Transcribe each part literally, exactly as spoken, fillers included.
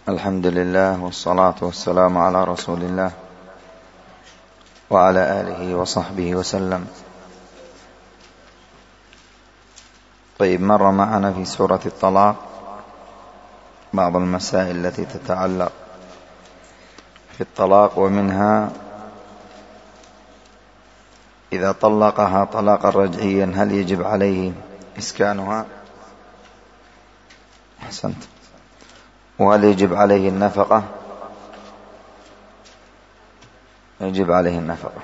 الحمد لله والصلاة والسلام على رسول الله وعلى آله وصحبه وسلم. طيب، مر معنا في سورة الطلاق بعض المسائل التي تتعلق في الطلاق، ومنها إذا طلقها طلاقا رجعيا هل يجب عليه إسكانها؟ أحسنت. وهل يجب عليه النفقة؟ يجب عليه النفقة.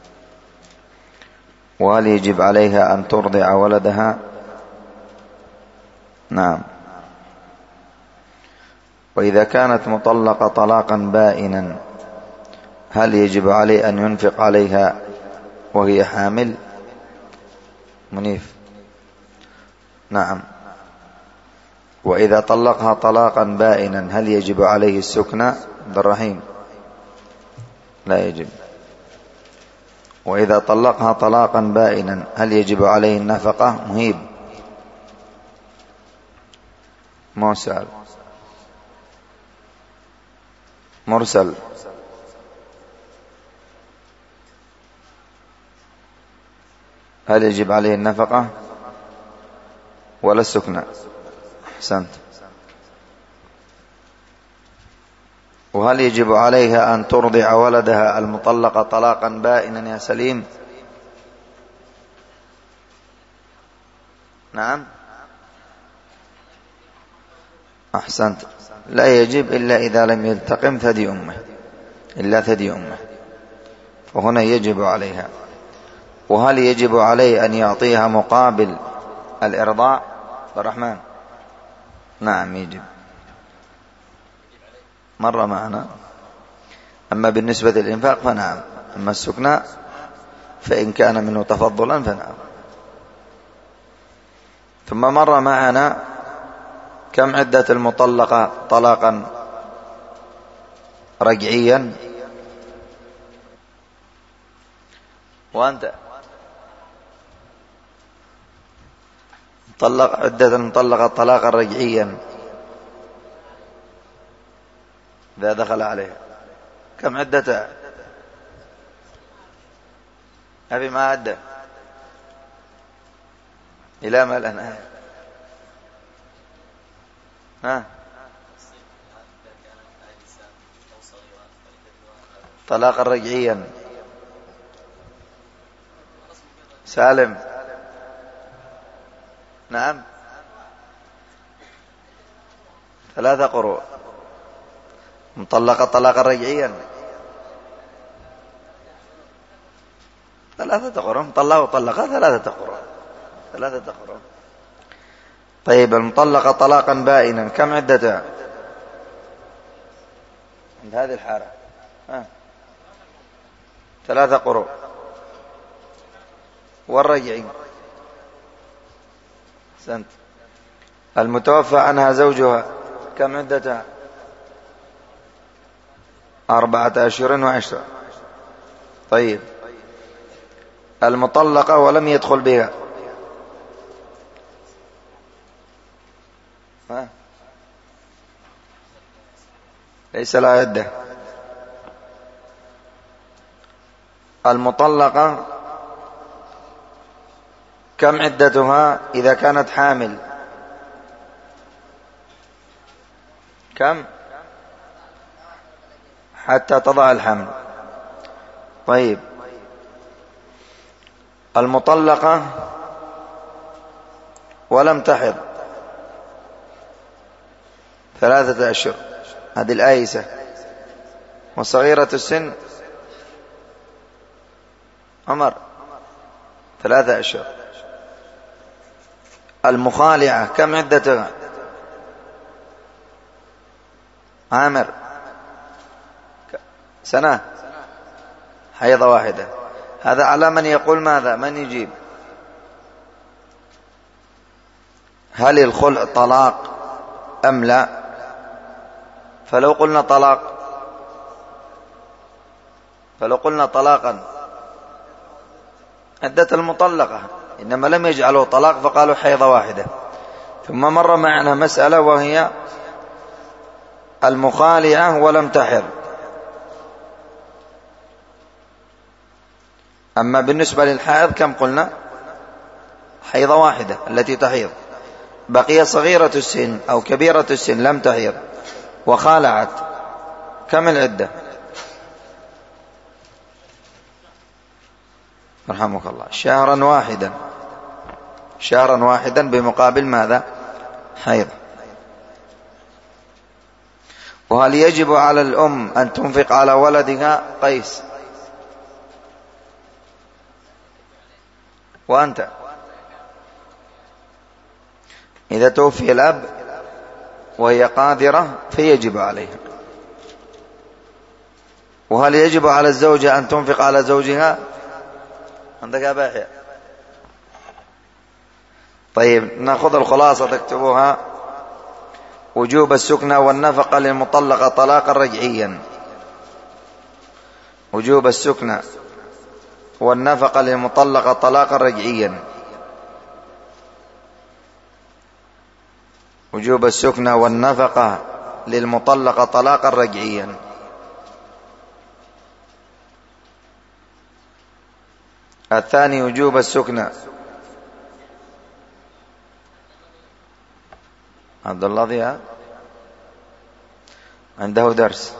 وهل يجب عليها أن ترضع ولدها؟ نعم. وإذا كانت مطلقة طلاقا بائنا هل يجب عليه أن ينفق عليها وهي حامل؟ منيف. نعم. وإذا طلقها طلاقا بائنا هل يجب عليه السكنى؟ عبد الرحيم. لا يجب. وإذا طلقها طلاقا بائنا هل يجب عليه النفقة؟ مهيب. موسى مرسل. هل يجب عليه النفقة ولا السكنى؟ أحسنت. وهل يجب عليها أن ترضع ولدها المطلقة طلاقا بائنا يا سليم؟ نعم. أحسنت. لا يجب إلا إذا لم يلتقم ثدي أمه، إلا ثدي أمه، فهنا يجب عليها. وهل يجب عليه أن يعطيها مقابل الإرضاع؟ الرحمن. نعم يجب، مر معنا. أما بالنسبة للإنفاق فنعم، أما السكنى فإن كان منه تفضلا فنعم. ثم مر معنا كم عدة المطلقة طلاقا رجعيا؟ وأنت طلق عدة المطلقة طلاقا رجعيا إذا دخل عليها كم عدتها؟ أبي ما عدى إلى ما الآن؟ ها طلاقا رجعيا. سالم. نعم. ثلاثة قروء. مطلقة طلاقا رجعيا ثلاثة قروء. مطلقة وطلقة ثلاثة قروء. ثلاثة قروء. طيب، المطلقة طلاقا بائنا كم عدتها عند هذه الحالة؟ ها ثلاثة قروء. والرجعي؟ سنت. المتوفى عنها زوجها كم عدتها؟ أربعة أشهر وعشرة. طيب، المطلقة ولم يدخل بها ها؟ ليس لها عدة. المطلقة كم عدتها إذا كانت حامل؟ كم؟ حتى تضع الحمل. طيب، المطلقة ولم تحض ثلاثة أشهر، هذه الآيسة. وصغيرة السن عمر ثلاثة أشهر. المخالعة كم عدتها؟ عامر سنة، حيضة واحدة. هذا على من يقول ماذا؟ من يجيب؟ هل الخلع طلاق أم لا؟ فلو قلنا طلاق فلو قلنا طلاقا عدة المطلقة، إنما لم يجعلوا طلاق فقالوا حيضة واحدة. ثم مر معنا مسألة وهي المخالعة ولم تحض. أما بالنسبة للحائض كم قلنا؟ حيضة واحدة التي تحيض، بقي صغيرة السن أو كبيرة السن لم تحيض وخالعت، كم العدة؟ رحمك الله، شهرا واحدا، شهرا واحدا بمقابل ماذا؟ حيض. وهل يجب على الأم أن تنفق على ولدها؟ قيس وأنت. إذا توفي الأب وهي قادرة فيجب عليها. وهل يجب على الزوجة أن تنفق على زوجها؟ عندك يا باحي؟ طيب نأخذ الخلاصة تكتبوها: وجوب السكنى والنفقة للمطلقة طلاقا رجعيا. وجوب السكنى والنفقة للمطلقة طلاقا رجعيا. وجوب السكنى والنفقة للمطلقة طلاقا رجعيا. الثاني وجوب السكنى. عبد الله ضياء عنده درس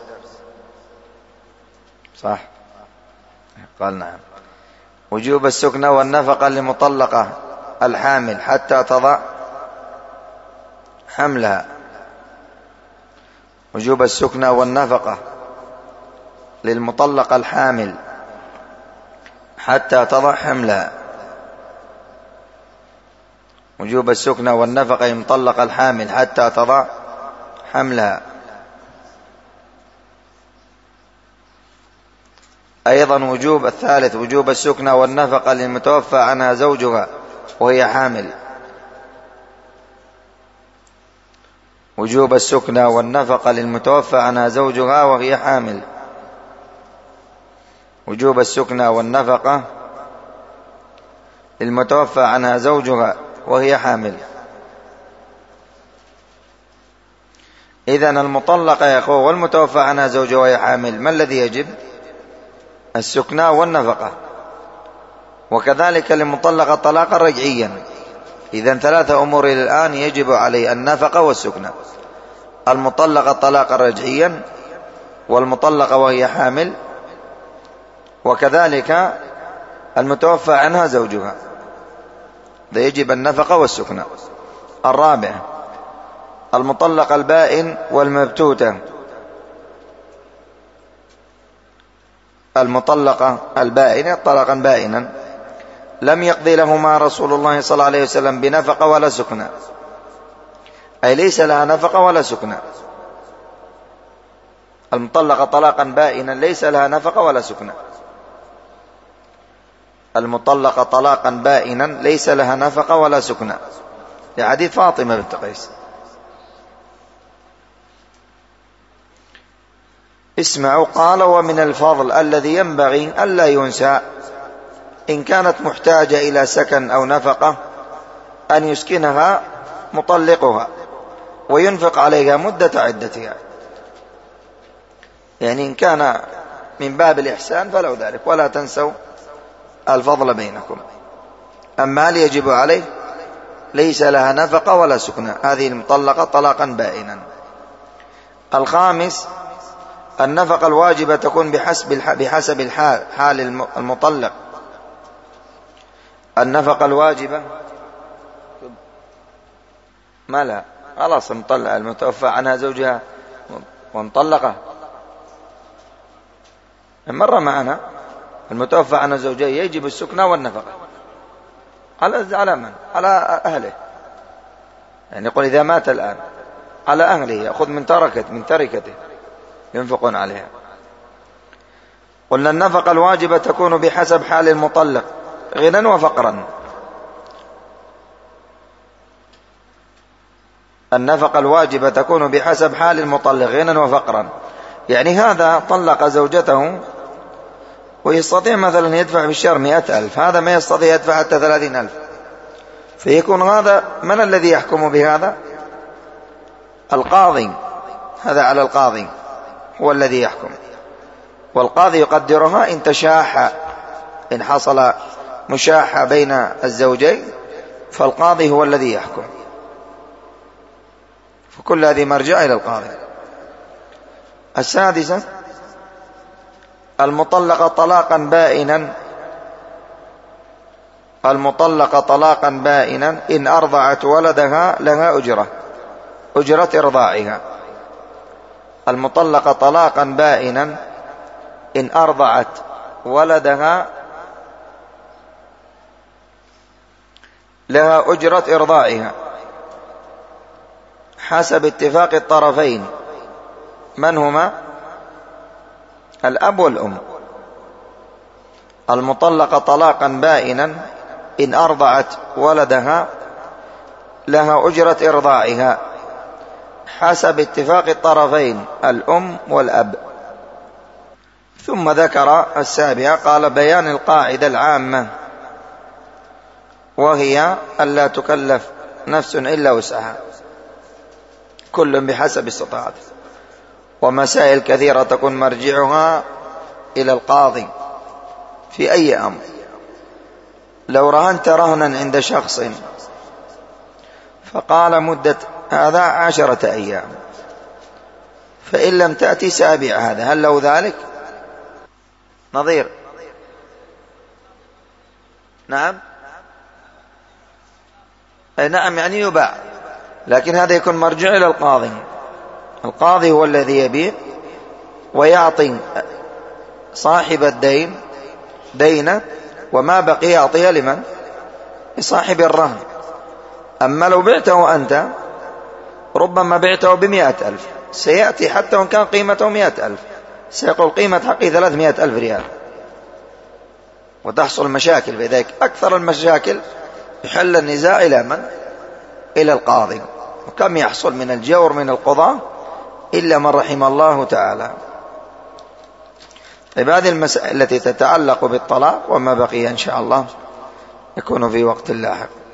صح؟ قال نعم. وجوب السكنى والنفقة للمطلقة الحامل حتى تضع حملها. وجوب السكنى والنفقة للمطلقة الحامل حتى تضع حملها. وجوب السكنى والنفقة للمطلقة الحامل حتى تضع حملها. أيضا وجوب الثالث وجوب السكنى والنفقة للمتوفى عنها زوجها وهي حامل. وجوب السكنى والنفقة للمتوفى عنها زوجها وهي حامل. وجوب السكنى والنفقة للمتوفى عنها زوجها وهي حامل. إذن المطلقة يا أخوة والمتوفى عنها زوجها وهي حامل ما الذي يجب؟ السكنى والنفقة. وكذلك للمطلقة طلاقا رجعيا. إذن ثلاثة أمور الآن يجب عليه: النفقة والسكنى. المطلقة طلاقا رجعيا، والمطلقة وهي حامل، وكذلك المتوفى عنها زوجها، يجب النفقة والسكنى. الرابع المطلقة البائن والمبتوتة. المطلقة البائنة طلاقا بائنا لم يقضي لهما رسول الله صلى الله عليه وسلم بنفقة ولا سكنى، أي ليس لها نفقة ولا سكنى. المطلقة طلاقا بائنا ليس لها نفقة ولا سكنى. المطلقة طلاقا بائنا ليس لها نفقة ولا سكنى، لحديث فاطمة بنت قيس. اسمعوا، قال: ومن الفضل الذي ينبغي ألا ينسى إن كانت محتاجة إلى سكن أو نفقة أن يسكنها مطلقها وينفق عليها مدة عدتها. يعني إن كان من باب الإحسان فلو ذلك، ولا تنسوا الفضل بينكم. أما هل يجب عليه؟ ليس لها نفقة ولا سكنى، هذه المطلقة طلاقا بائنا. الخامس النفقة الواجبة تكون بحسب بحسب الحال حال المطلق. النفقة الواجبة ما لا خلاص مطلق المتوفى عنها زوجها ومطلقة مرة معنا. المتوفى عنها زوجها يجب السكنى والنفقة على على من؟ على أهله. يعني يقول إذا مات الآن على أهله يأخذ من تركته من تركته ينفقون عليها. قلنا النفقة الواجبة تكون بحسب حال المطلق غنى وفقرا. النفقة الواجبة تكون بحسب حال المطلق غنى وفقرا. يعني هذا طلق زوجته ويستطيع مثلا يدفع بالشهر مئة ألف، هذا ما يستطيع يدفع حتى ثلاثين ألف، فيكون هذا من الذي يحكم بهذا؟ القاضي. هذا على القاضي، هو الذي يحكم، والقاضي يقدرها إن تشاح، إن حصل مشاحة بين الزوجين فالقاضي هو الذي يحكم، فكل هذه مرجع إلى القاضي. السادسة المطلقة طلاقا بائنا، المطلقة طلاقا بائنا إن أرضعت ولدها لها أجرة، أجرة إرضاعها. المطلقة طلاقا بائنا إن أرضعت ولدها لها أجرة إرضاعها حسب اتفاق الطرفين. من هما؟ الأب والأم. المطلقة طلاقا بائنا إن أرضعت ولدها لها أجرة إرضاعها حسب اتفاق الطرفين الأم والأب. ثم ذكر السابعة، قال بيان القاعدة العامة، وهي ألا تكلف نفس إلا وسعها، كل بحسب استطاعته، ومسائل كثيرة تكون مرجعها إلى القاضي في أي أمر. لو رهنت رهنا عند شخص فقال مدة هذا عشرة أيام، فإن لم تأتي سابع هذا، هل له ذلك؟ نظير؟ نعم أي نعم، يعني يباع، لكن هذا يكون مرجع إلى القاضي. القاضي هو الذي يبيع ويعطي صاحب الدين دينه، وما بقي يعطيها لمن؟ لصاحب الرهن. أما لو بعته أنت ربما بعته بمئة ألف، سيأتي حتى وإن كان قيمته مئة ألف سيقول قيمة حقي ثلاثمائة ألف ريال، وتحصل مشاكل. بذلك أكثر المشاكل يحل النزاع إلى من؟ إلى القاضي. وكم يحصل من الجور من القضاة إلا من رحم الله تعالى. طيب، هذه المسائل التي تتعلق بالطلاق وما بقي إن شاء الله يكون في وقت لاحق.